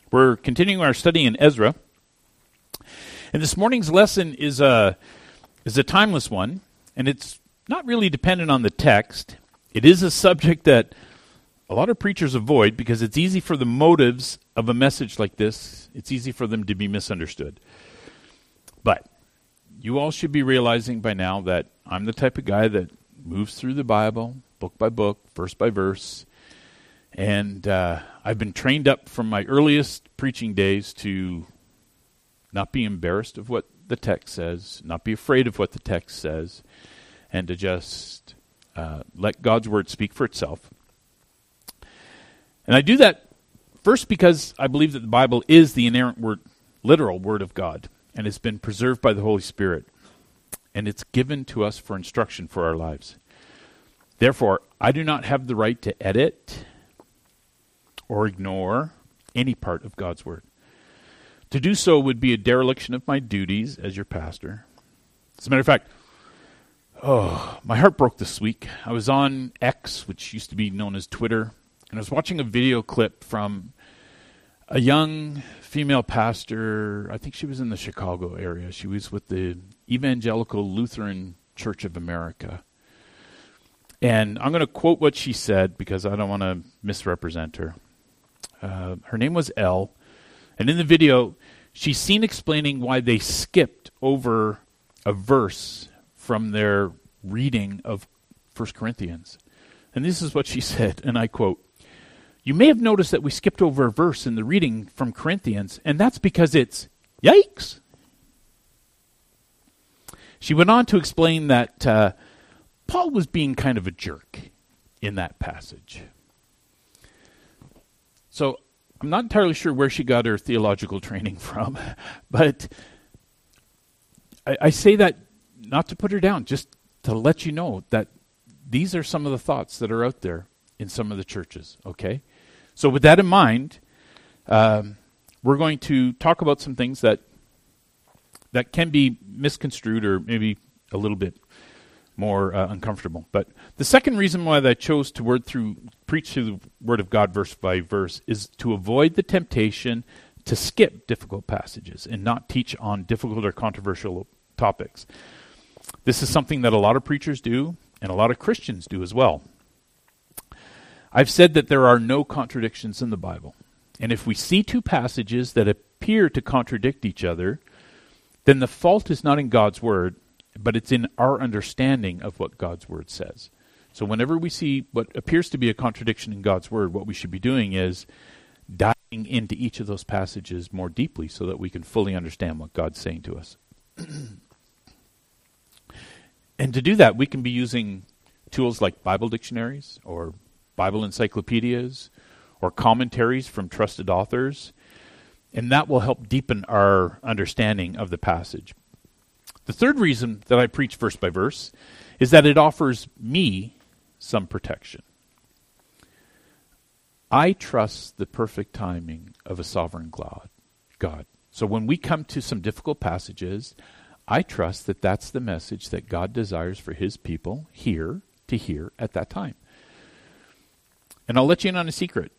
We're continuing our study in Ezra, and this morning's lesson is a timeless one, and it's not really dependent on the text. It is a subject that a lot of preachers avoid because it's easy for the motives of a message like this. It's easy for them to be misunderstood. But you all should be realizing by now that I'm the type of guy that moves through the Bible, book by book, verse by verse. And I've been trained up from my earliest preaching days to not be embarrassed of what the text says, not be afraid of what the text says, and to just let God's word speak for itself. And I do that first because I believe that the Bible is the inerrant word, literal word of God, and it's been preserved by the Holy Spirit, and it's given to us for instruction for our lives. Therefore, I do not have the right to edit or ignore any part of God's word. To do so would be a dereliction of my duties as your pastor. As a matter of fact, my heart broke this week. I was on X, which used to be known as Twitter, and I was watching a video clip from a young female pastor. I think she was in the Chicago area. She was with the Evangelical Lutheran Church of America. And I'm going to quote what she said because I don't want to misrepresent her. Her name was Elle, and in the video, she's seen explaining why they skipped over a verse from their reading of 1 Corinthians. And this is what she said, and I quote, "You may have noticed that we skipped over a verse in the reading from Corinthians, and that's because it's yikes." She went on to explain that Paul was being kind of a jerk in that passage. So I'm not entirely sure where she got her theological training from, but I say that not to put her down, just to let you know that these are some of the thoughts that are out there in some of the churches, okay? So with that in mind, we're going to talk about some things that can be misconstrued or maybe a little bit more uncomfortable. But the second reason why I chose to preach through the Word of God verse by verse is to avoid the temptation to skip difficult passages and not teach on difficult or controversial topics. This is something that a lot of preachers do and a lot of Christians do as well. I've said that there are no contradictions in the Bible. And if we see two passages that appear to contradict each other, then the fault is not in God's Word, but it's in our understanding of what God's Word says. So whenever we see what appears to be a contradiction in God's Word, what we should be doing is diving into each of those passages more deeply so that we can fully understand what God's saying to us. And to do that, we can be using tools like Bible dictionaries or Bible encyclopedias or commentaries from trusted authors, and that will help deepen our understanding of the passage. The third reason that I preach verse by verse is that it offers me some protection. I trust the perfect timing of a sovereign God. So when we come to some difficult passages, I trust that that's the message that God desires for his people here to hear at that time. And I'll let you in on a secret.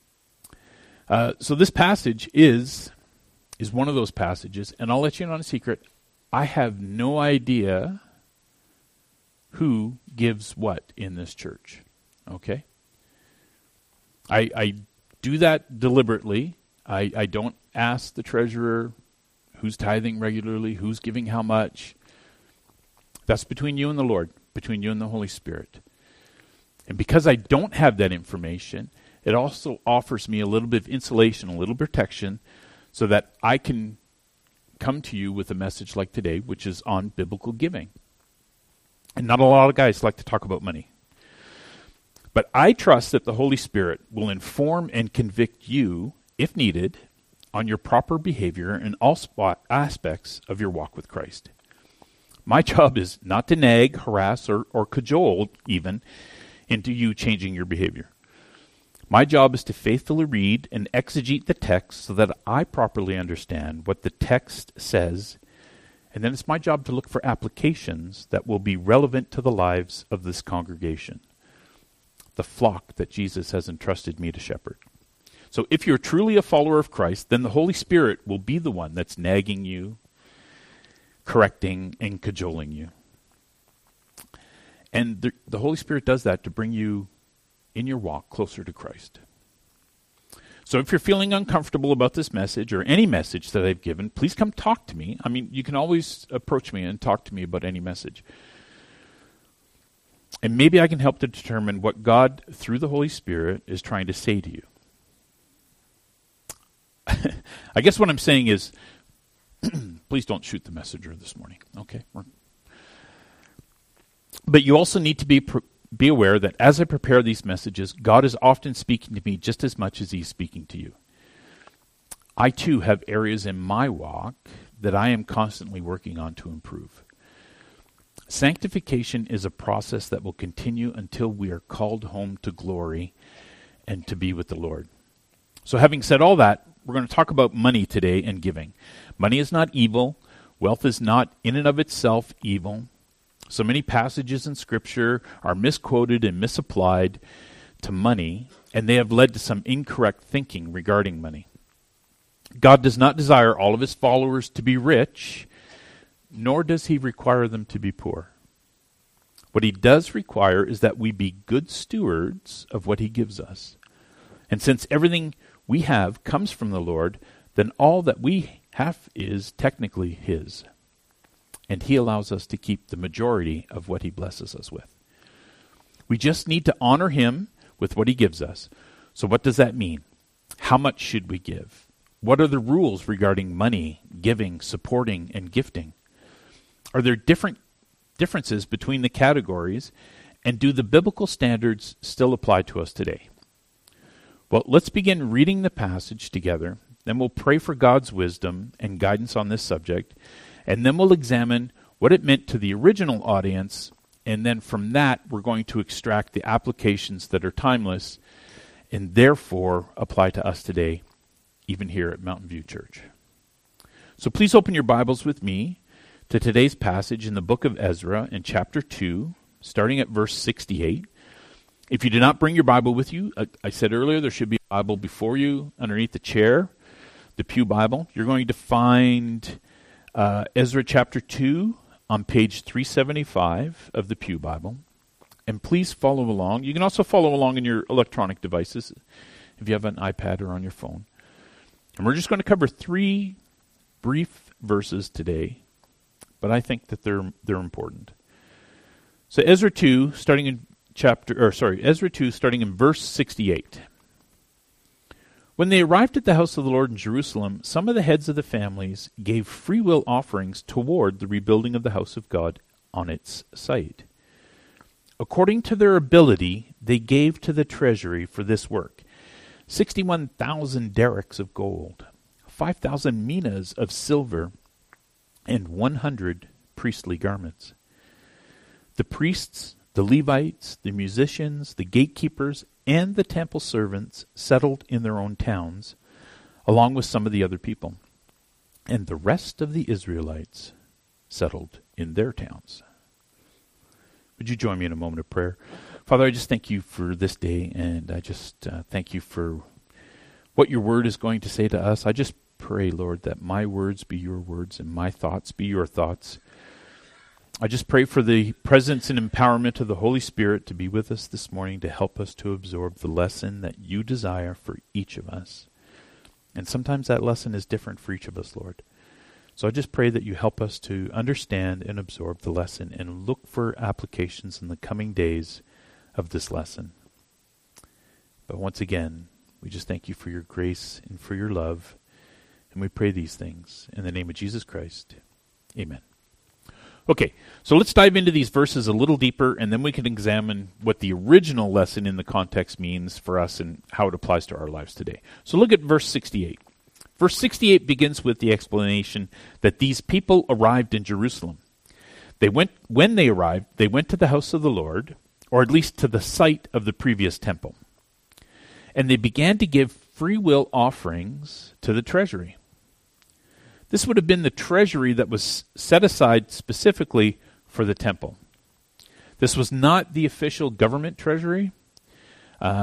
So this passage is one of those passages, and I'll let you in on a secret. I have no idea who gives what in this church, okay? I do that deliberately. I don't ask the treasurer who's tithing regularly, who's giving how much. That's between you and the Lord, between you and the Holy Spirit. And because I don't have that information, it also offers me a little bit of insulation, a little protection, so that I can come to you with a message like today, which is on biblical giving. And not a lot of guys like to talk about money. But I trust that the Holy Spirit will inform and convict you, if needed, on your proper behavior in all aspects of your walk with Christ. My job is not to nag, harass, or cajole even into you changing your behavior. My job is to faithfully read and exegete the text so that I properly understand what the text says, and then it's my job to look for applications that will be relevant to the lives of this congregation, the flock that Jesus has entrusted me to shepherd. So if you're truly a follower of Christ, then the Holy Spirit will be the one that's nagging you, correcting, and cajoling you. And the Holy Spirit does that to bring you in your walk closer to Christ. So if you're feeling uncomfortable about this message or any message that I've given, please come talk to me. I mean, you can always approach me and talk to me about any message. And maybe I can help to determine what God, through the Holy Spirit, is trying to say to you. I guess what I'm saying is, please don't shoot the messenger this morning, okay? But you also need to be aware that as I prepare these messages, God is often speaking to me just as much as He's speaking to you. I too have areas in my walk that I am constantly working on to improve. Sanctification is a process that will continue until we are called home to glory and to be with the Lord. So having said all that, we're going to talk about money today and giving. Money is not evil. Wealth is not in and of itself evil. So many passages in Scripture are misquoted and misapplied to money, and they have led to some incorrect thinking regarding money. God does not desire all of His followers to be rich, nor does He require them to be poor. What He does require is that we be good stewards of what He gives us. And since everything we have comes from the Lord, then all that we have is technically His. And He allows us to keep the majority of what He blesses us with. We just need to honor Him with what He gives us. So what does that mean? How much should we give? What are the rules regarding money, giving, supporting, and gifting? Are there differences between the categories, and do the biblical standards still apply to us today? Well, let's begin reading the passage together. Then we'll pray for God's wisdom and guidance on this subject. And then we'll examine what it meant to the original audience. And then from that, we're going to extract the applications that are timeless and therefore apply to us today, even here at Mountain View Church. So please open your Bibles with me to today's passage in the book of Ezra in chapter 2, starting at verse 68. If you did not bring your Bible with you, I said earlier there should be a Bible before you underneath the chair, the Pew Bible. You're going to find Ezra chapter 2 on page 375 of the Pew Bible. And please follow along. You can also follow along in your electronic devices if you have an iPad or on your phone. And we're just going to cover 3 brief verses today, but I think that they're important. So Ezra 2 starting in verse 68. When they arrived at the house of the Lord in Jerusalem, some of the heads of the families gave free will offerings toward the rebuilding of the house of God on its site. According to their ability, they gave to the treasury for this work 61,000 derricks of gold, 5,000 minas of silver, and 100 priestly garments. The priests, the Levites, the musicians, the gatekeepers, and the temple servants settled in their own towns, along with some of the other people. And the rest of the Israelites settled in their towns. Would you join me in a moment of prayer? Father, I just thank you for this day, and I just thank you for what your word is going to say to us. I just pray, Lord, that my words be your words and my thoughts be your thoughts. I just pray for the presence and empowerment of the Holy Spirit to be with us this morning to help us to absorb the lesson that you desire for each of us. And sometimes that lesson is different for each of us, Lord. So I just pray that you help us to understand and absorb the lesson and look for applications in the coming days of this lesson. But once again, we just thank you for your grace and for your love. And we pray these things in the name of Jesus Christ. Amen. Okay, so let's dive into these verses a little deeper, and then we can examine what the original lesson in the context means for us and how it applies to our lives today. So look at verse 68. Verse 68 begins with the explanation that these people arrived in Jerusalem. When they arrived, they went to the house of the Lord, or at least to the site of the previous temple. And they began to give free will offerings to the treasury. This would have been the treasury that was set aside specifically for the temple. This was not the official government treasury.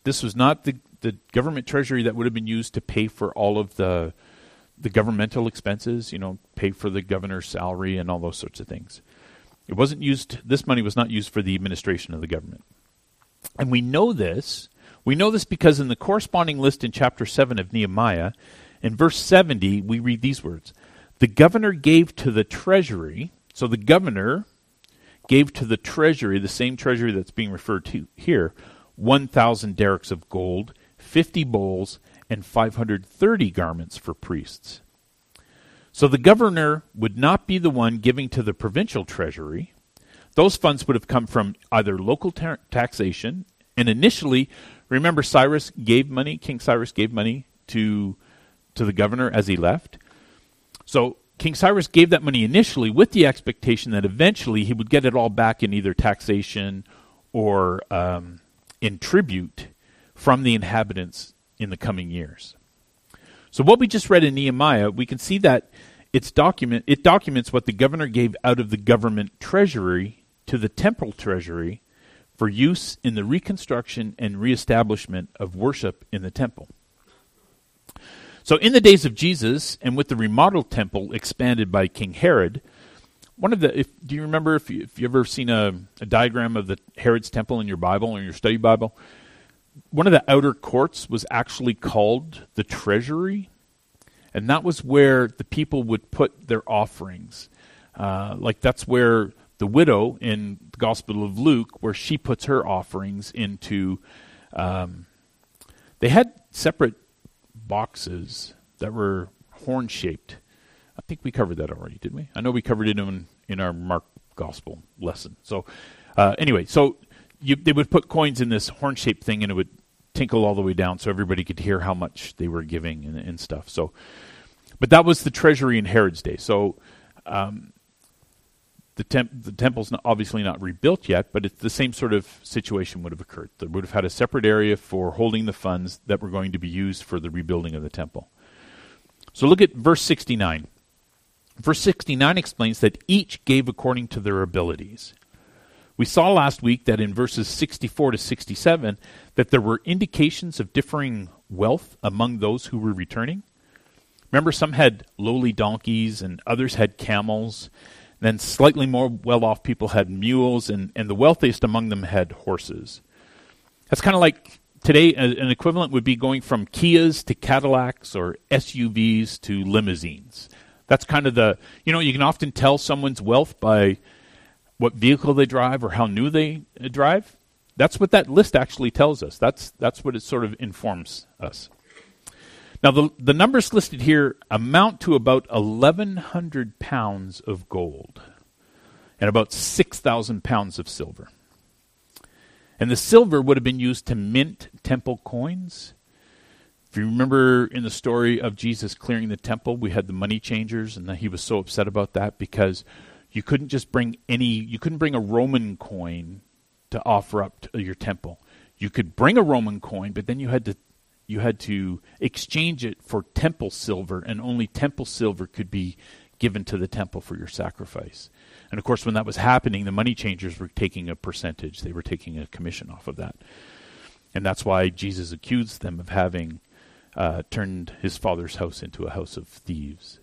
This was not the government treasury that would have been used to pay for all of the governmental expenses, pay for the governor's salary and all those sorts of things. It wasn't used, this money was not used for the administration of the government. And we know this because in the corresponding list in chapter 7 of Nehemiah, in verse 70, we read these words. The governor gave to the treasury, so the governor gave to the treasury, the same treasury that's being referred to here, 1,000 derricks of gold, 50 bowls, and 530 garments for priests. So the governor would not be the one giving to the provincial treasury. Those funds would have come from either local taxation, and initially, remember King Cyrus gave money to the governor as he left. So King Cyrus gave that money initially with the expectation that eventually he would get it all back in either taxation or in tribute from the inhabitants in the coming years. So what we just read in Nehemiah, we can see that it documents what the governor gave out of the government treasury to the temple treasury for use in the reconstruction and reestablishment of worship in the temple. So in the days of Jesus, and with the remodeled temple expanded by King Herod, do you remember if you ever seen a diagram of the Herod's temple in your Bible or in your study Bible? One of the outer courts was actually called the treasury, and that was where the people would put their offerings. That's where the widow in the Gospel of Luke, where she puts her offerings into, they had separate boxes that were horn-shaped. I think we covered that already, didn't we? I know we covered it in our Mark Gospel lesson. So anyway, they would put coins in this horn-shaped thing, and it would tinkle all the way down so everybody could hear how much they were giving and stuff. So, but that was the treasury in Herod's day. So the temple's obviously not rebuilt yet, but it's the same sort of situation would have occurred. They would have had a separate area for holding the funds that were going to be used for the rebuilding of the temple. So look at verse 69. Verse 69 explains that each gave according to their abilities. We saw last week that in verses 64 to 67 that there were indications of differing wealth among those who were returning. Remember, some had lowly donkeys and others had camels. Then slightly more well-off people had mules, and the wealthiest among them had horses. That's kind of like today, an equivalent would be going from Kias to Cadillacs or SUVs to limousines. That's kind of you can often tell someone's wealth by what vehicle they drive or how new they drive. That's what that list actually tells us. That's what it sort of informs us. Now, the numbers listed here amount to about 1,100 pounds of gold and about 6,000 pounds of silver. And the silver would have been used to mint temple coins. If you remember in the story of Jesus clearing the temple, we had the money changers, and he was so upset about that because you couldn't bring a Roman coin to offer up to your temple. You could bring a Roman coin, but then you had to exchange it for temple silver, and only temple silver could be given to the temple for your sacrifice. And of course, when that was happening, the money changers were taking a percentage. They were taking a commission off of that. And that's why Jesus accused them of having turned his father's house into a house of thieves.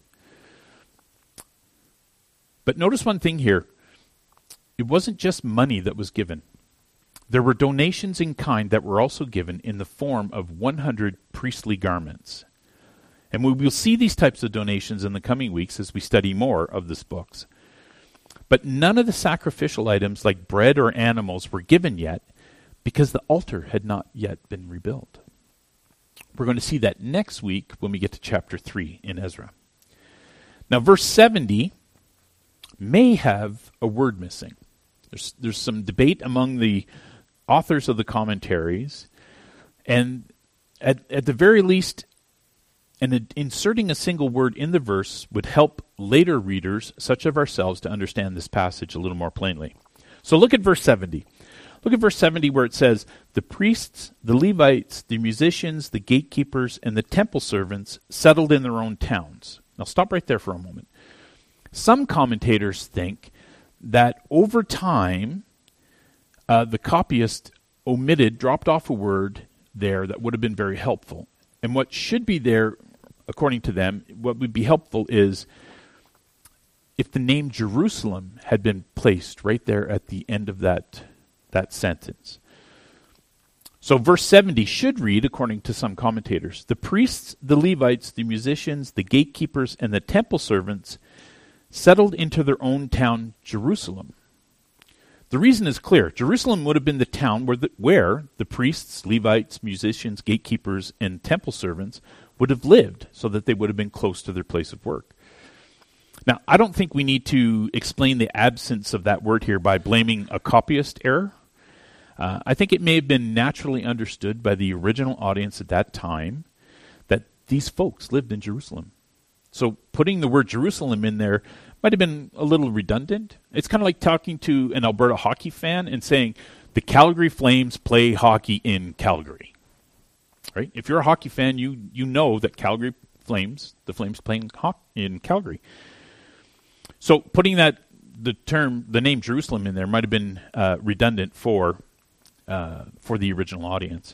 But notice one thing here. It wasn't just money that was given. There were donations in kind that were also given in the form of 100 priestly garments. And we will see these types of donations in the coming weeks as we study more of this books. But none of the sacrificial items like bread or animals were given yet because the altar had not yet been rebuilt. We're going to see that next week when we get to chapter 3 in Ezra. Now, verse 70 may have a word missing. There's some debate among the authors of the commentaries, and at the very least, inserting a single word in the verse would help later readers, such as ourselves, to understand this passage a little more plainly. So look at verse 70. Look at verse 70 where it says, the priests, the Levites, the musicians, the gatekeepers, and the temple servants settled in their own towns. Now stop right there for a moment. Some commentators think that over time, the copyist dropped off a word there that would have been very helpful. And what should be there, according to them, what would be helpful is if the name Jerusalem had been placed right there at the end of that sentence. So verse 70 should read, according to some commentators, the priests, the Levites, the musicians, the gatekeepers, and the temple servants settled into their own town, Jerusalem. The reason is clear. Jerusalem would have been the town where the priests, Levites, musicians, gatekeepers, and temple servants would have lived, so that they would have been close to their place of work. Now, I don't think we need to explain the absence of that word here by blaming a copyist error. I think it may have been naturally understood by the original audience at that time that these folks lived in Jerusalem. So putting the word Jerusalem in there might have been a little redundant. It's kind of like talking to an Alberta hockey fan and saying, the Calgary Flames play hockey in Calgary. Right? If you're a hockey fan, you know that the Flames playing in Calgary. So putting the name Jerusalem in there might have been redundant for the original audience.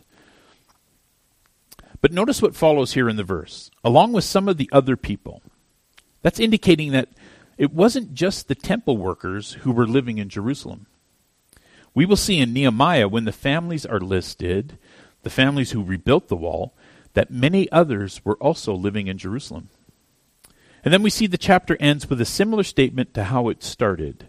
But notice what follows here in the verse. Along with some of the other people. That's indicating that it wasn't just the temple workers who were living in Jerusalem. We will see in Nehemiah, when the families are listed, the families who rebuilt the wall, that many others were also living in Jerusalem. And then we see the chapter ends with a similar statement to how it started.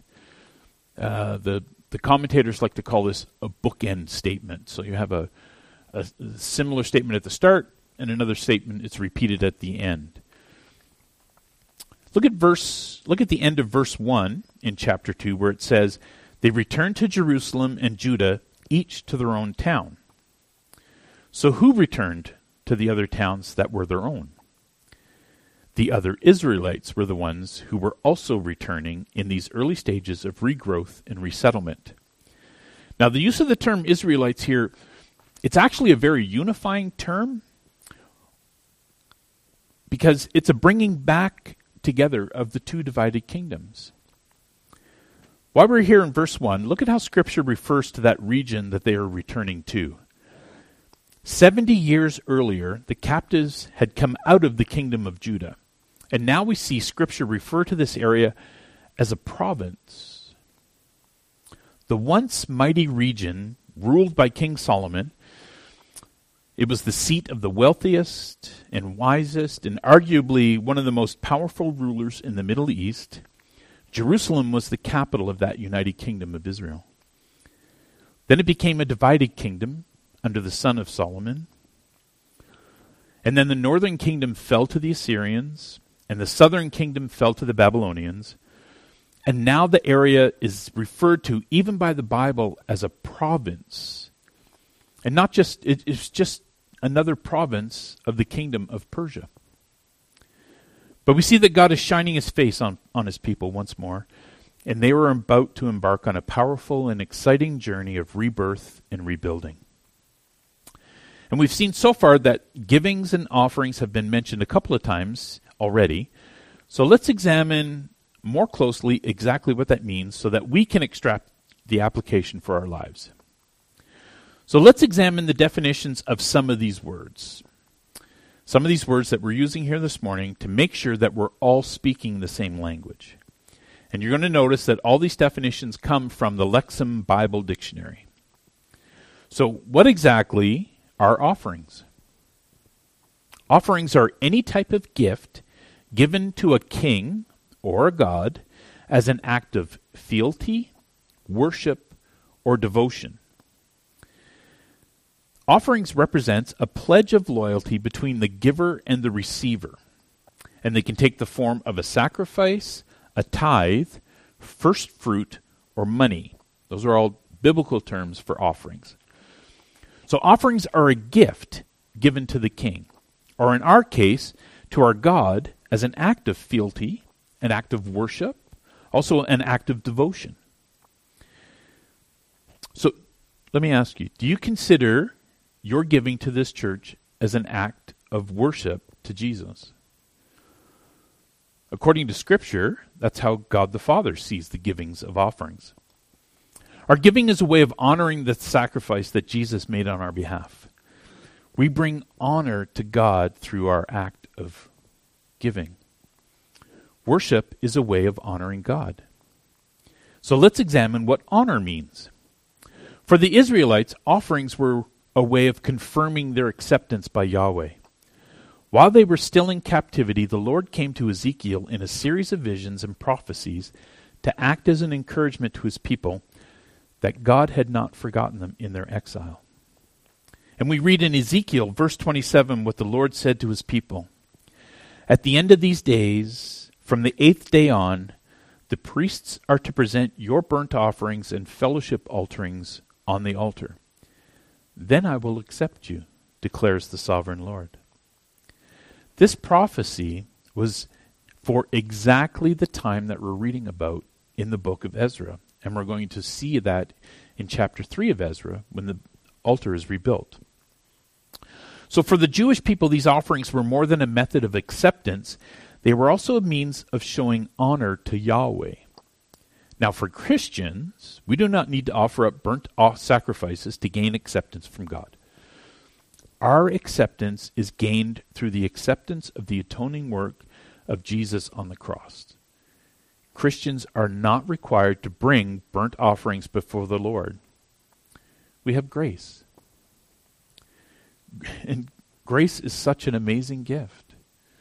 The commentators like to call this a bookend statement. So you have a similar statement at the start and another statement it's repeated at the end. Look at the end of verse 1 in chapter 2 where it says, they returned to Jerusalem and Judah, each to their own town. So who returned to the other towns that were their own? The other Israelites were the ones who were also returning in these early stages of regrowth and resettlement. Now, the use of the term Israelites here, it's actually a very unifying term because it's a bringing back together of the two divided kingdoms. While we're here in verse 1, look at how Scripture refers to that region that they are returning to. 70 years earlier, the captives had come out of the kingdom of Judah. And now we see Scripture refer to this area as a province. The once mighty region ruled by King Solomon, it was the seat of the wealthiest and wisest and arguably one of the most powerful rulers in the Middle East. Jerusalem was the capital of that united kingdom of Israel. Then it became a divided kingdom under the son of Solomon. And then the northern kingdom fell to the Assyrians, and the southern kingdom fell to the Babylonians. And now the area is referred to, even by the Bible, as a province. And not just, it's just another province of the kingdom of Persia. But we see that God is shining his face on his people once more, and they were about to embark on a powerful and exciting journey of rebirth and rebuilding. And we've seen so far that givings and offerings have been mentioned a couple of times already. So let's examine more closely exactly what that means so that we can extract the application for our lives. So let's examine the definitions of some of these words. Some of these words that we're using here this morning to make sure that we're all speaking the same language. And you're going to notice that all these definitions come from the Lexham Bible Dictionary. So what exactly are offerings? Offerings are any type of gift given to a king or a god as an act of fealty, worship, or devotion. Offerings represents a pledge of loyalty between the giver and the receiver, and they can take the form of a sacrifice, a tithe, first fruit, or money. Those are all biblical terms for offerings. So offerings are a gift given to the king, or in our case, to our God as an act of fealty, an act of worship, also an act of devotion. So let me ask you, do you consider your giving to this church as an act of worship to Jesus? According to Scripture, that's how God the Father sees the givings of offerings. Our giving is a way of honoring the sacrifice that Jesus made on our behalf. We bring honor to God through our act of giving. Worship is a way of honoring God. So let's examine what honor means. For the Israelites, offerings were a way of confirming their acceptance by Yahweh. While they were still in captivity, the Lord came to Ezekiel in a series of visions and prophecies to act as an encouragement to his people that God had not forgotten them in their exile. And we read in Ezekiel, verse 27, what the Lord said to his people. At the end of these days, from the 8th day on, the priests are to present your burnt offerings and fellowship offerings on the altar. Then I will accept you, declares the sovereign Lord. This prophecy was for exactly the time that we're reading about in the book of Ezra. And we're going to see that in chapter 3 of Ezra when the altar is rebuilt. So for the Jewish people, these offerings were more than a method of acceptance. They were also a means of showing honor to Yahweh. Now for Christians, we do not need to offer up burnt sacrifices to gain acceptance from God. Our acceptance is gained through the acceptance of the atoning work of Jesus on the cross. Christians are not required to bring burnt offerings before the Lord. We have grace. And grace is such an amazing gift.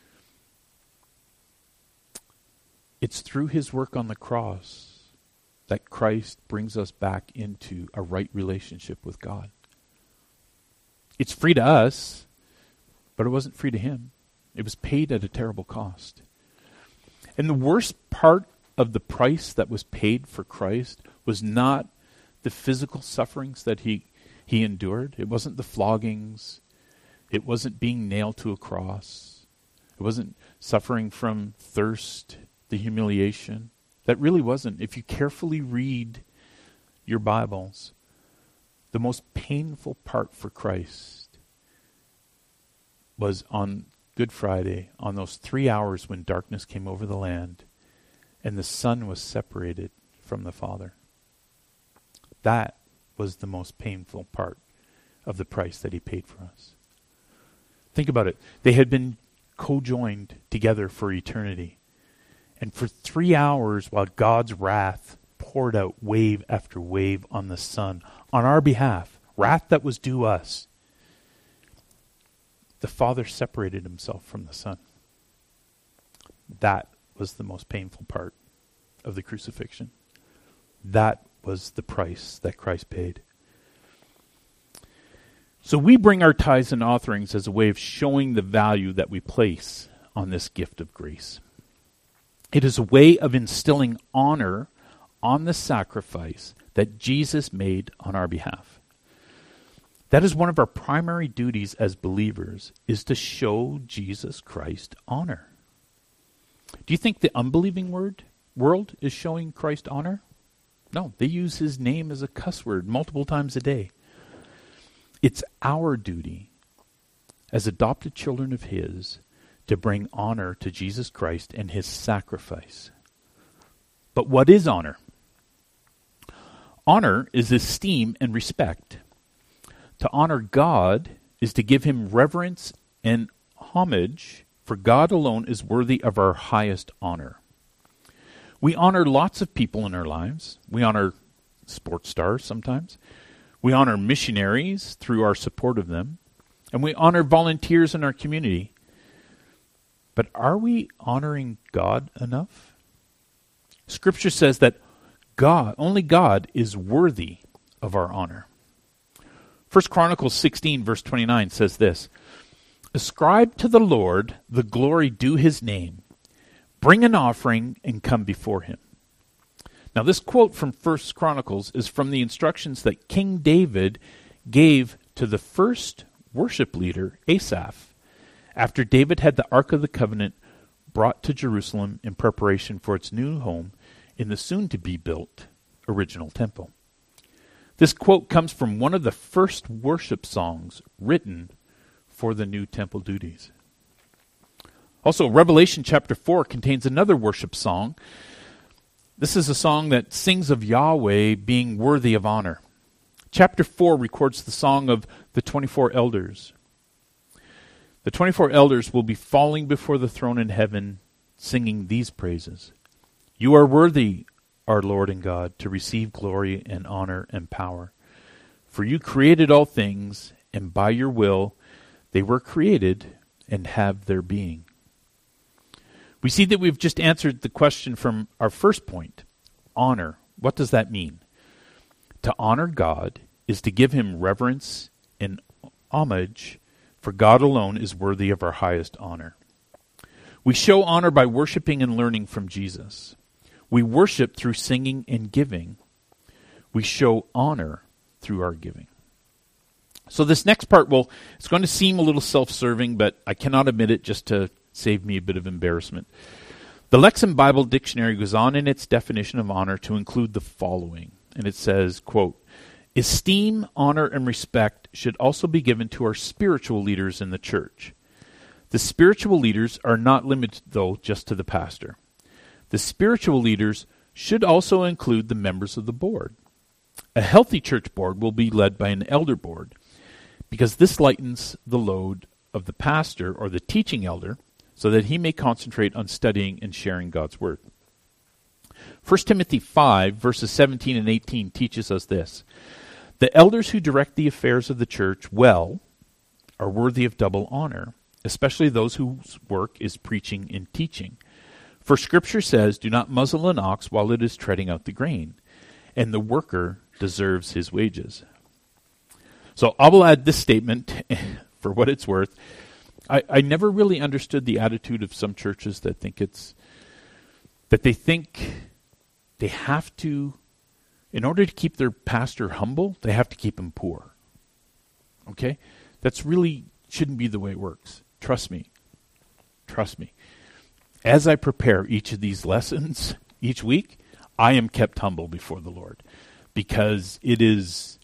It's through his work on the cross that Christ brings us back into a right relationship with God. It's free to us, but it wasn't free to him. It was paid at a terrible cost. And the worst part of the price that was paid for Christ was not the physical sufferings that he endured. It wasn't the floggings. It wasn't being nailed to a cross. It wasn't suffering from thirst, the humiliation. That really wasn't. If you carefully read your Bibles, the most painful part for Christ was on Good Friday, on those 3 hours when darkness came over the land and the Son was separated from the Father. That was the most painful part of the price that he paid for us. Think about it. They had been co-joined together for eternity. And for 3 hours, while God's wrath poured out wave after wave on the Son, on our behalf, wrath that was due us, the Father separated himself from the Son. That was the most painful part of the crucifixion. That was the price that Christ paid. So we bring our tithes and offerings as a way of showing the value that we place on this gift of grace. It is a way of instilling honor on the sacrifice that Jesus made on our behalf. That is one of our primary duties as believers, is to show Jesus Christ honor. Do you think the unbelieving world is showing Christ honor? No, they use his name as a cuss word multiple times a day. It's our duty as adopted children of his to bring honor to Jesus Christ and his sacrifice. But what is honor? Honor is esteem and respect. To honor God is to give him reverence and homage, for God alone is worthy of our highest honor. We honor lots of people in our lives. We honor sports stars sometimes. We honor missionaries through our support of them. And we honor volunteers in our community. But are we honoring God enough? Scripture says that only God is worthy of our honor. 1 Chronicles 16 verse 29 says this, "Ascribe to the Lord the glory due his name. Bring an offering and come before him." Now this quote from 1 Chronicles is from the instructions that King David gave to the first worship leader, Asaph, after David had the Ark of the Covenant brought to Jerusalem in preparation for its new home in the soon-to-be-built original temple. This quote comes from one of the first worship songs written for the new temple duties. Also, Revelation chapter 4 contains another worship song. This is a song that sings of Yahweh being worthy of honor. Chapter 4 records the song of the 24 elders. The 24 elders will be falling before the throne in heaven, singing these praises. You are worthy, our Lord and God, to receive glory and honor and power. For you created all things, and by your will they were created and have their being. We see that we've just answered the question from our first point. Honor. What does that mean? To honor God is to give him reverence and homage, for God alone is worthy of our highest honor. We show honor by worshiping and learning from Jesus. We worship through singing and giving. We show honor through our giving. So this next part, it's going to seem a little self-serving, but I cannot admit it just to save me a bit of embarrassment. The Lexham Bible Dictionary goes on in its definition of honor to include the following. And it says, quote, esteem, honor, and respect should also be given to our spiritual leaders in the church. The spiritual leaders are not limited, though, just to the pastor. The spiritual leaders should also include the members of the board. A healthy church board will be led by an elder board, because this lightens the load of the pastor or the teaching elder so that he may concentrate on studying and sharing God's word. 1 Timothy 5, verses 17 and 18 teaches us this. The elders who direct the affairs of the church well are worthy of double honor, especially those whose work is preaching and teaching. For Scripture says, do not muzzle an ox while it is treading out the grain, and the worker deserves his wages. So I will add this statement for what it's worth. I never really understood the attitude of some churches that think they think they have to, in order to keep their pastor humble, they have to keep him poor. Okay? That's really shouldn't be the way it works. Trust me. Trust me. As I prepare each of these lessons each week, I am kept humble before the Lord, because it is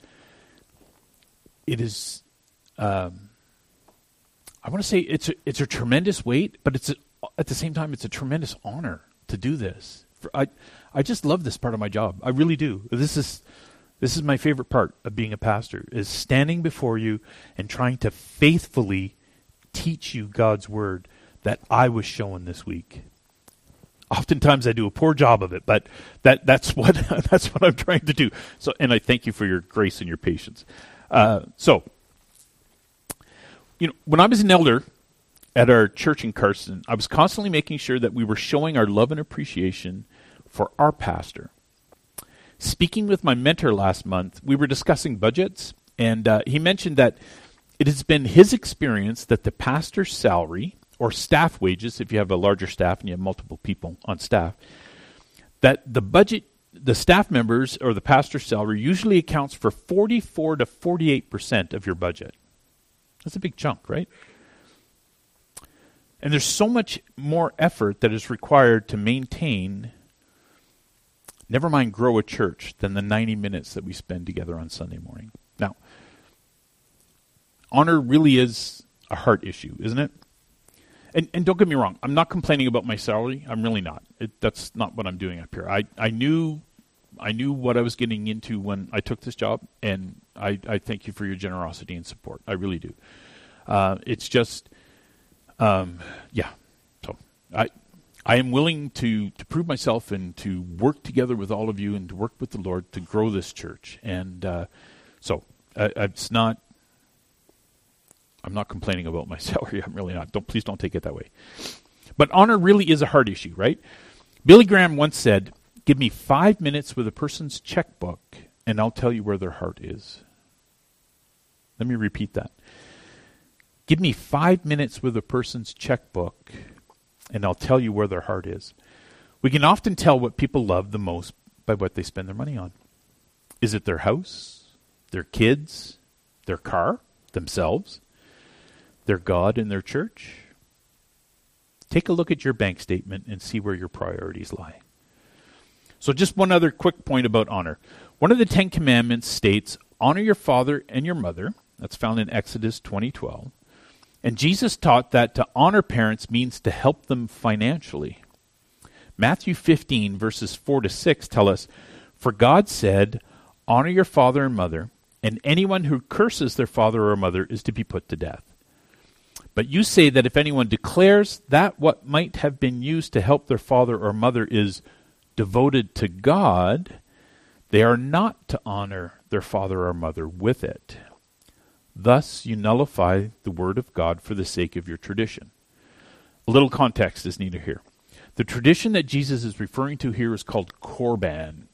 I want to say it's a tremendous weight, but at the same time it's a tremendous honor to do this. I just love this part of my job. I really do. This is my favorite part of being a pastor, is standing before you and trying to faithfully teach you God's word that I was shown this week. Oftentimes I do a poor job of it, but that's what I'm trying to do. So, and I thank you for your grace and your patience. When I was an elder at our church in Carson, I was constantly making sure that we were showing our love and appreciation for our pastor. Speaking with my mentor last month, we were discussing budgets, and he mentioned that it has been his experience that the pastor's salary, or staff wages, if you have a larger staff and you have multiple people on staff, that the staff members or the pastor's salary usually accounts for 44 to 48% of your budget. That's a big chunk, right? And there's so much more effort that is required to maintain, never mind grow a church, than the 90 minutes that we spend together on Sunday morning. Now, honor really is a heart issue, isn't it? And don't get me wrong, I'm not complaining about my salary. I'm really not. That's not what I'm doing up here. I knew what I was getting into when I took this job, and I thank you for your generosity and support. I really do. It's just, yeah. So I am willing to prove myself and to work together with all of you and to work with the Lord to grow this church. And it's not. I'm not complaining about my salary. I'm really not. Please don't take it that way. But honor really is a heart issue, right? Billy Graham once said, give me 5 minutes with a person's checkbook, and I'll tell you where their heart is. Let me repeat that. Give me 5 minutes with a person's checkbook, and I'll tell you where their heart is. We can often tell what people love the most by what they spend their money on. Is it their house, their kids, their car, themselves, their God, and their church? Take a look at your bank statement and see where your priorities lie. So just one other quick point about honor. One of the 10 Commandments states, honor your father and your mother. That's found in Exodus 20:12. And Jesus taught that to honor parents means to help them financially. Matthew 15, verses 4-6 tell us, for God said, honor your father and mother, and anyone who curses their father or mother is to be put to death. But you say that if anyone declares that what might have been used to help their father or mother is devoted to God, they are not to honor their father or mother with it. Thus you nullify the word of God for the sake of your tradition. A little context is needed here. The tradition that Jesus is referring to here is called Korban,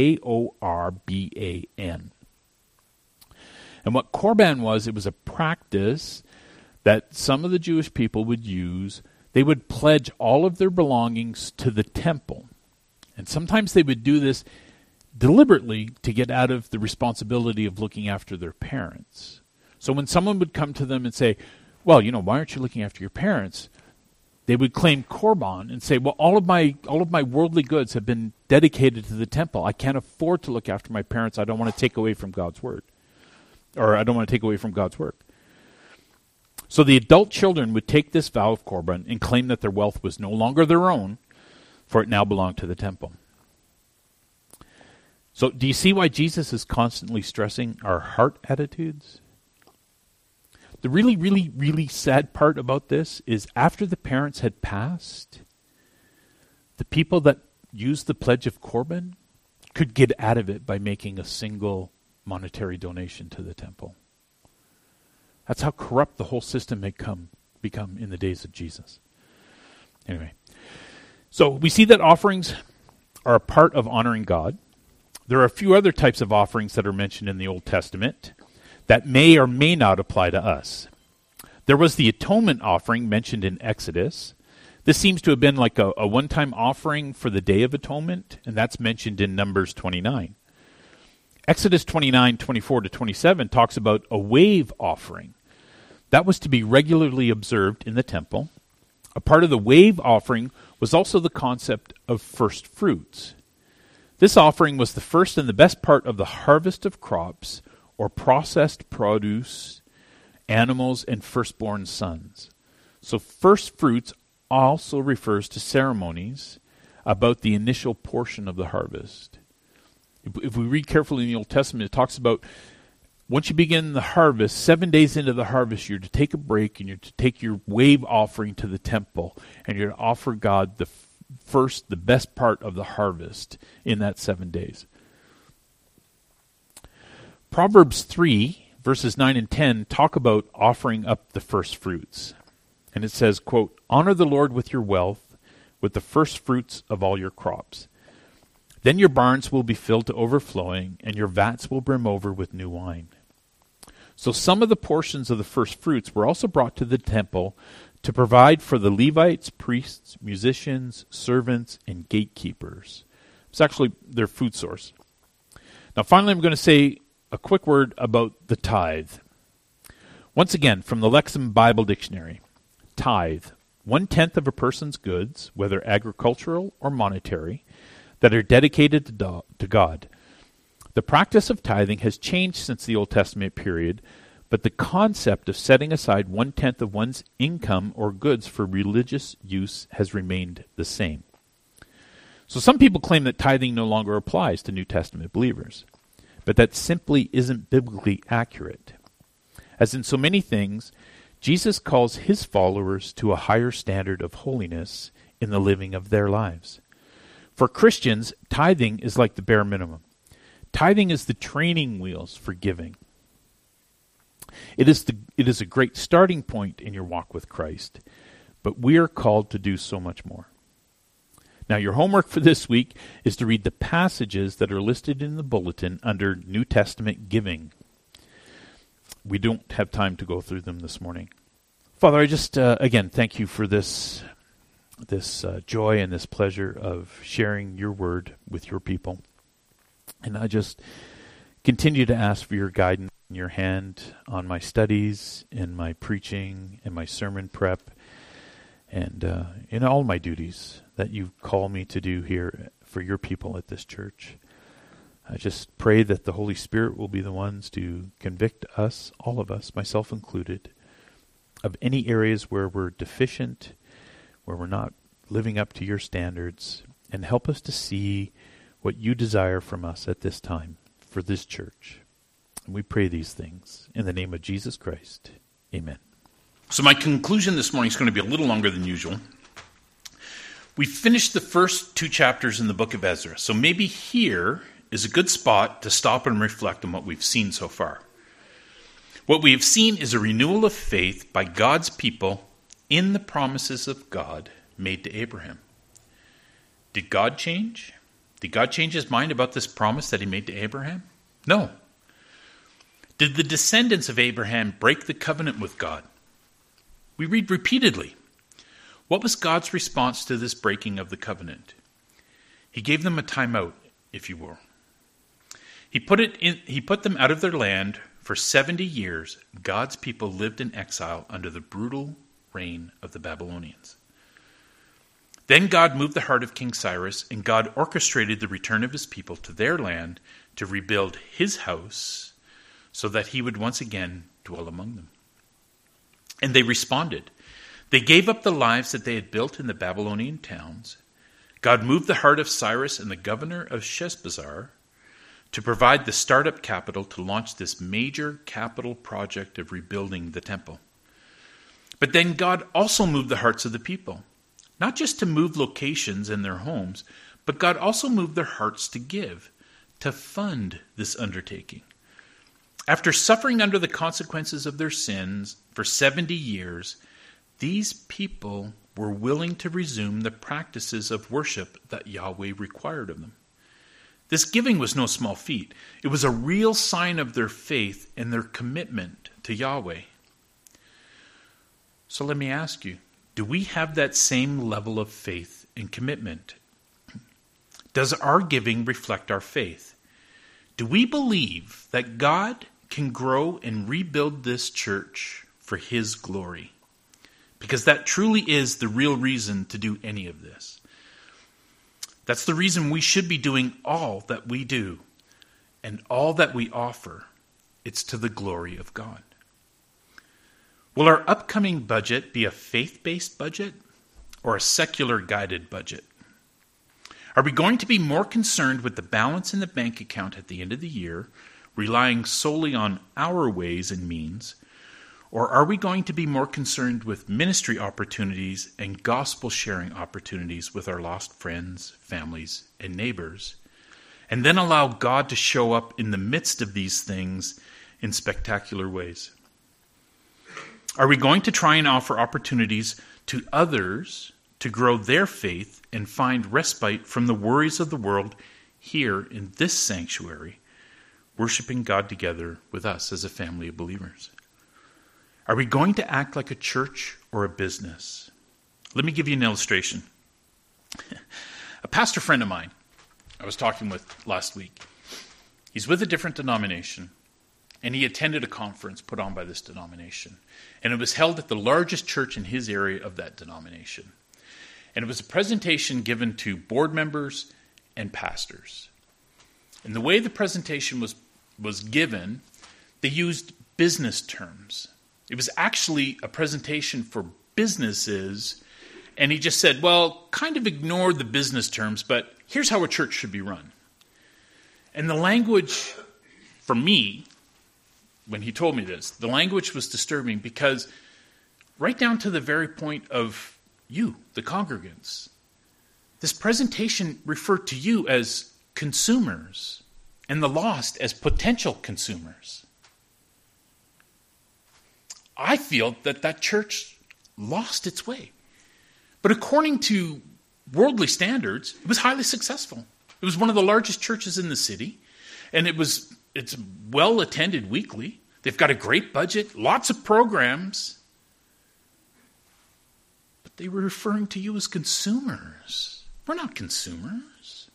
Korban. And what Korban was, it was a practice that some of the Jewish people would use. They would pledge all of their belongings to the temple. And sometimes they would do this deliberately to get out of the responsibility of looking after their parents. So when someone would come to them and say, well, why aren't you looking after your parents? They would claim Korban and say, well, all of my worldly goods have been dedicated to the temple. I can't afford to look after my parents. I don't want to take away from God's word. Or I don't want to take away from God's work. So the adult children would take this vow of Korban and claim that their wealth was no longer their own, for it now belonged to the temple. So do you see why Jesus is constantly stressing our heart attitudes? The really, really, really sad part about this is after the parents had passed, the people that used the pledge of Korban could get out of it by making a single monetary donation to the temple. That's how corrupt the whole system had become in the days of Jesus. Anyway, so we see that offerings are a part of honoring God. There are a few other types of offerings that are mentioned in the Old Testament that may or may not apply to us. There was the atonement offering mentioned in Exodus. This seems to have been like a one-time offering for the Day of Atonement, and that's mentioned in Numbers 29. Exodus 29:24-27 talks about a wave offering. That was to be regularly observed in the temple. A part of the wave offering was also the concept of first fruits. This offering was the first and the best part of the harvest of crops or processed produce, animals, and firstborn sons. So first fruits also refers to ceremonies about the initial portion of the harvest. If we read carefully in the Old Testament, it talks about once you begin the harvest, 7 days into the harvest, you're to take a break and you're to take your wave offering to the temple and you're to offer God the best part of the harvest in that 7 days. Proverbs 3, verses 9 and 10 talk about offering up the first fruits. And it says, quote, "Honor the Lord with your wealth, with the first fruits of all your crops. Then your barns will be filled to overflowing, and your vats will brim over with new wine." So some of the portions of the first fruits were also brought to the temple to provide for the Levites, priests, musicians, servants, and gatekeepers. It's actually their food source. Now finally, I'm going to say a quick word about the tithe. Once again, from the Lexham Bible Dictionary, tithe, 1/10 of a person's goods, whether agricultural or monetary, that are dedicated to God. The practice of tithing has changed since the Old Testament period, but the concept of setting aside 1/10 of one's income or goods for religious use has remained the same. So some people claim that tithing no longer applies to New Testament believers, but that simply isn't biblically accurate. As in so many things, Jesus calls his followers to a higher standard of holiness in the living of their lives. For Christians, tithing is like the bare minimum. Tithing is the training wheels for giving. It is a great starting point in your walk with Christ, but we are called to do so much more. Now, your homework for this week is to read the passages that are listed in the bulletin under New Testament giving. We don't have time to go through them this morning. Father, I just, again, thank you for this joy and this pleasure of sharing your word with your people. And I just continue to ask for your guidance and your hand on my studies and my preaching and my sermon prep and in all my duties that you call me to do here for your people at this church. I just pray that the Holy Spirit will be the ones to convict us, all of us, myself included, of any areas where we're deficient, where we're not living up to your standards, and help us to see what you desire from us at this time for this church. And we pray these things in the name of Jesus Christ. Amen. So my conclusion this morning is going to be a little longer than usual. We finished the first 2 chapters in the book of Ezra, so maybe here is a good spot to stop and reflect on what we've seen so far. What we have seen is a renewal of faith by God's people in the promises of God made to Abraham. Did God change? Did God change his mind about this promise that he made to Abraham? No. Did the descendants of Abraham break the covenant with God? We read repeatedly. What was God's response to this breaking of the covenant? He gave them a timeout, if you will. He put them out of their land. For 70 years, God's people lived in exile under the brutal reign of the Babylonians. Then God moved the heart of King Cyrus, and God orchestrated the return of his people to their land to rebuild his house so that he would once again dwell among them. And they responded. They gave up the lives that they had built in the Babylonian towns. God moved the heart of Cyrus and the governor of Sheshbazzar to provide the startup capital to launch this major capital project of rebuilding the temple. But then God also moved the hearts of the people, not just to move locations and their homes, but God also moved their hearts to give, to fund this undertaking. After suffering under the consequences of their sins for 70 years, these people were willing to resume the practices of worship that Yahweh required of them. This giving was no small feat. It was a real sign of their faith and their commitment to Yahweh. So let me ask you, do we have that same level of faith and commitment? Does our giving reflect our faith? Do we believe that God can grow and rebuild this church for his glory? Because that truly is the real reason to do any of this. That's the reason we should be doing all that we do and all that we offer. It's to the glory of God. Will our upcoming budget be a faith-based budget or a secular-guided budget? Are we going to be more concerned with the balance in the bank account at the end of the year, relying solely on our ways and means, or are we going to be more concerned with ministry opportunities and gospel-sharing opportunities with our lost friends, families, and neighbors, and then allow God to show up in the midst of these things in spectacular ways? Are we going to try and offer opportunities to others to grow their faith and find respite from the worries of the world here in this sanctuary, worshiping God together with us as a family of believers? Are we going to act like a church or a business? Let me give you an illustration. A pastor friend of mine I was talking with last week, he's with a different denomination, and he attended a conference put on by this denomination. And it was held at the largest church in his area of that denomination. And it was a presentation given to board members and pastors. And the way the presentation was given, they used business terms. It was actually a presentation for businesses, and he just said, well, kind of ignore the business terms, but here's how a church should be run. And the language, for me, when he told me this, the language was disturbing because right down to the very point of you, the congregants, this presentation referred to you as consumers and the lost as potential consumers. I feel that church lost its way. But according to worldly standards, it was highly successful. It was one of the largest churches in the city, and it's well attended weekly. They've got a great budget, lots of programs. But they were referring to you as consumers. We're not consumers.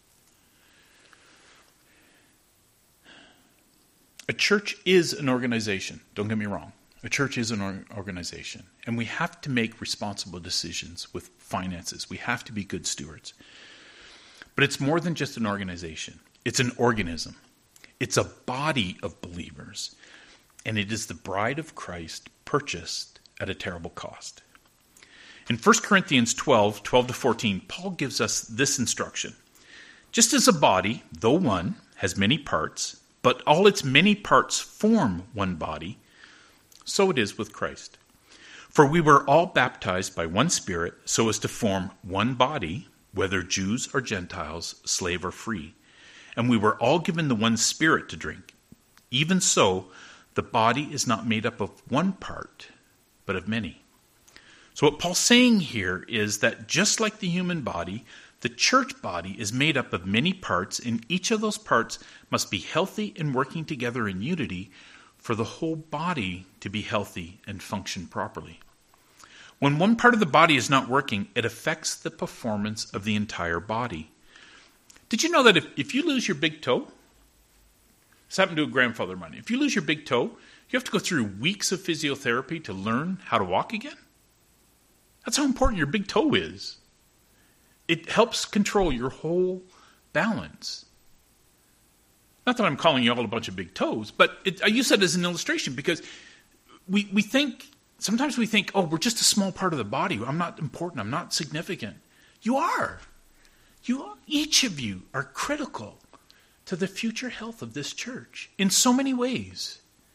A church is an organization. Don't get me wrong. A church is an organization, and we have to make responsible decisions with finances. We have to be good stewards. But it's more than just an organization. It's an organism. It's a body of believers, and it is the bride of Christ purchased at a terrible cost. In 1 Corinthians 12 to 14, Paul gives us this instruction. Just as a body, though one, has many parts, but all its many parts form one body, so it is with Christ. For we were all baptized by one Spirit so as to form one body, whether Jews or Gentiles, slave or free. And we were all given the one Spirit to drink. Even so, the body is not made up of one part, but of many. So what Paul's saying here is that just like the human body, the church body is made up of many parts, and each of those parts must be healthy and working together in unity for the whole body to be healthy and function properly. When one part of the body is not working, it affects the performance of the entire body. Did you know that if you lose your big toe, this happened to a grandfather of mine, if you lose your big toe, you have to go through weeks of physiotherapy to learn how to walk again? That's how important your big toe is. It helps control your whole balance. Not that I'm calling you all a bunch of big toes, but I use that as an illustration because we think, sometimes we think, oh, we're just a small part of the body. I'm not important. I'm not significant. You are. Each of you are critical to the future health of this church in so many ways.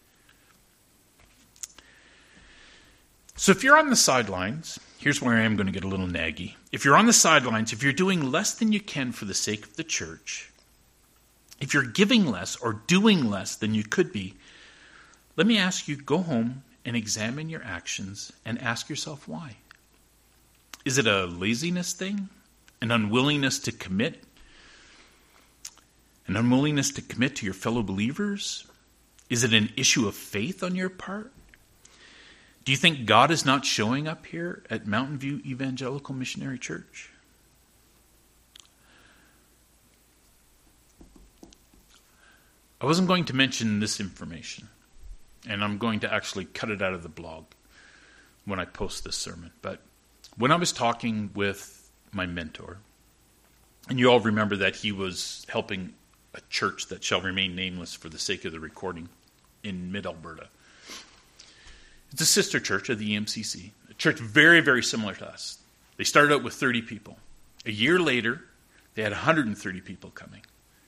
So if you're on the sidelines, here's where I am going to get a little naggy. If you're on the sidelines, if you're doing less than you can for the sake of the church, if you're giving less or doing less than you could be, let me ask you, go home and examine your actions and ask yourself why. Is it a laziness thing? An unwillingness to commit? An unwillingness to commit to your fellow believers? Is it an issue of faith on your part? Do you think God is not showing up here at Mountain View Evangelical Missionary Church? I wasn't going to mention this information, and I'm going to actually cut it out of the blog when I post this sermon. But when I was talking with my mentor, and you all remember that he was helping a church that shall remain nameless for the sake of the recording in mid-Alberta. It's a sister church of the EMCC, a church very, very similar to us. They started out with 30 people. A year later, they had 130 people coming.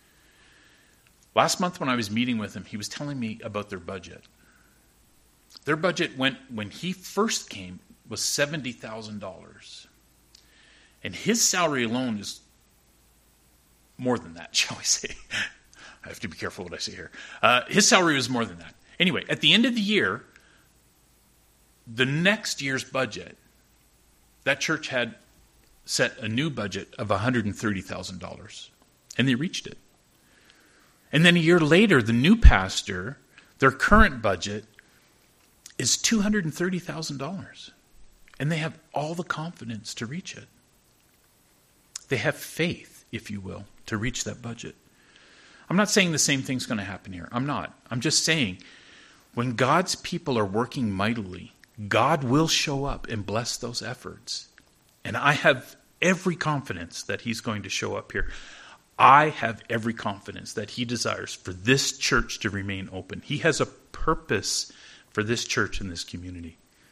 Last month when I was meeting with him, he was telling me about their budget. Their budget when he first came, was $70,000. And his salary alone is more than that, shall we say. I have to be careful what I say here. His salary was more than that. Anyway, at the end of the year, the next year's budget, that church had set a new budget of $130,000. And they reached it. And then a year later, the new pastor, their current budget is $230,000. And they have all the confidence to reach it. They have faith, if you will, to reach that budget. I'm not saying the same thing's going to happen here. I'm not. I'm just saying when God's people are working mightily, God will show up and bless those efforts. And I have every confidence that he's going to show up here. I have every confidence that he desires for this church to remain open. He has a purpose for this church and this community.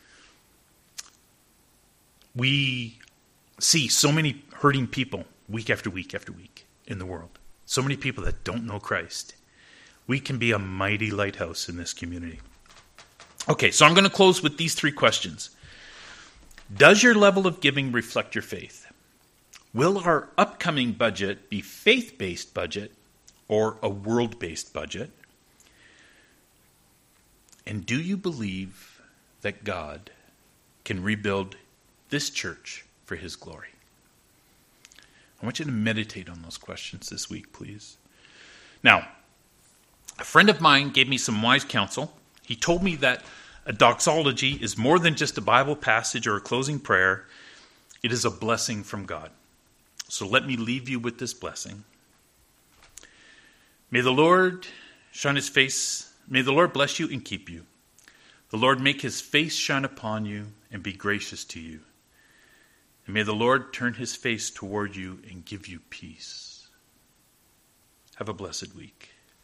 We see so many hurting people week after week after week in the world. So many people that don't know Christ. We can be a mighty lighthouse in this community. Okay, so I'm going to close with these 3 questions. Does your level of giving reflect your faith? Will our upcoming budget be faith-based budget or a world-based budget? And do you believe that God can rebuild this church for his glory? I want you to meditate on those questions this week, please. Now, a friend of mine gave me some wise counsel. He told me that a doxology is more than just a Bible passage or a closing prayer. It is a blessing from God. So let me leave you with this blessing. May the Lord shine his face. May the Lord bless you and keep you. The Lord make his face shine upon you and be gracious to you. And may the Lord turn his face toward you and give you peace. Have a blessed week.